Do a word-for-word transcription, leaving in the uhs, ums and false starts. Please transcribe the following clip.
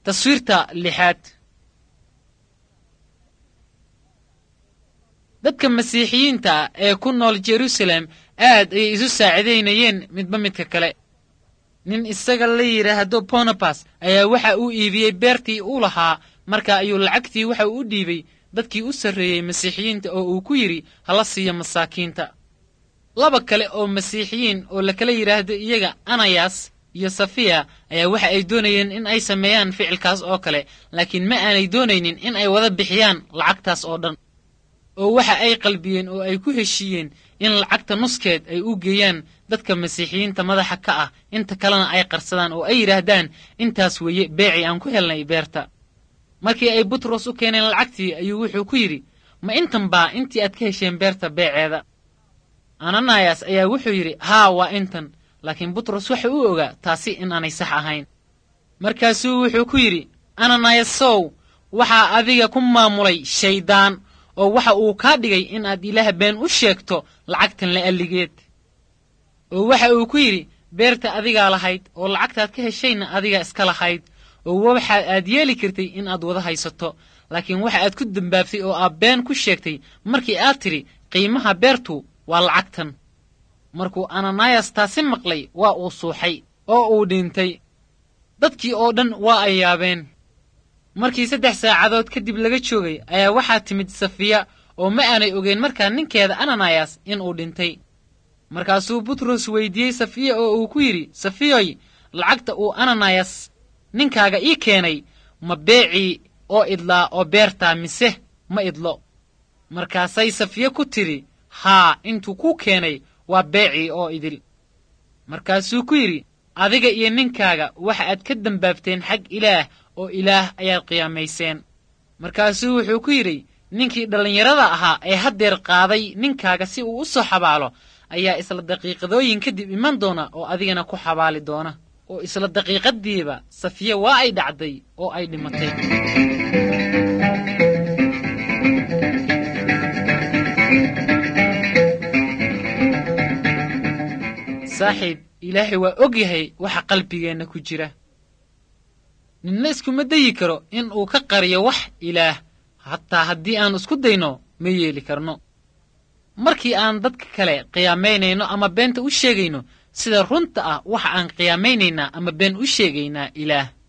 تصويرتا لحاد dadka masiixiyiinta ee ku nool Jerusalem aad ay isu saacideynayeen midba midka kale nin isaga la yiraahdo Barnabas ayaa waxa uu iibiyay beertii uu lahaa marka ayuu lacagtii waxa uu u dhiibay dadkii u sareeyay masiixiyiinta oo uu ku yiri hala siiyo masaakiinta laba kale oo masiixiyiin oo la kala yiraahdo iyaga Ananias iyo Safia ayaa waxa ay doonayeen in ay sameeyaan ficilkaas oo kale laakiin ma aanay doonaynin in ay wada bixiyaan lacagtaas oo dhan oo waxa ay qalbiyeen oo ay ku heshiiyeen in lacagta nuskeed ay u geeyaan dadka masiixiyiinta madaxa ka ah inta kalena ay qarsadaan oo ay yiraahdaan intaas weeye beeci aan ku helnay beerta markii ay Butros u keeneen lacagtii ayuu wuxuu ku yiri ma intan baa intii aad ka hesheen beerta beeceeda Ananias ayaa wuxuu yiri haa waa intan laakiin Butros waxa uu ogaa taasi in aanay sax ahayn markaasuu wuxuu ku yiri Ananias sow waxa adiga ku maamulay shaydaan oo waxa uu ka dhigay in aad Ilaah been u sheegto lacagtan la aligeed oo waxa uu ku yiri beerta adiga lahayd oo lacagtaad ka heshayna adiga iska lahayd oo waxa aad yeeli kartay in aad wada haysato laakiin waxa aad ku dambaabtay oo aad been ku sheegtay markii aad tiri qiimaha beertu waa lacagtan markuu Ananias taasi maqlay waa uu suuxay oo uu dhintay dadkii oo dhan waa ay yaabeen markii saddex saacadood kadib laga joogay ayaa waxa timid Safia oo ma aanay ogeyn markaa ninkeeda Ananias in uu dhintay markaasuu Butros weydiiyay Safia oo uu ku yiri Safiyoy lacagta uu Ananias ninkaaga ii keenay ma beeci oo idlaa oo beerta mise ma idlo markaasay Safia ku tiri haa intuu ku keenay waa beeci oo idil markaasuu ku yiri adiga iyo ninkaaga waxa aad ka dambaabteen xag Ilaah oo Ilaah ayaad qiyaamayseen markaasuu wuxuu ku yiri ninkii dhalinyarada ahaa ee hadeer qaaday ninkaaga si uu u soo xabaalo ayaa isla daqiiqadooyin kadib iman doona oo adigana ku xabaali doona oo isla daqiiqadiiba Safia waa ay dhacday oo ay dhimatay saaxiib Ilaahay waa og yahay waxa qalbigeena ku jira ninna iskuma dayi karo in uu ka qariyo wax Ilaah hatta haddii aan isku dayno ma yeeli karno markii aan dadka kale qiyaameynayno ama beenta u sheegayno sida runta ah waxa aan qiyaameynayna ama been u sheegaynaa Ilaah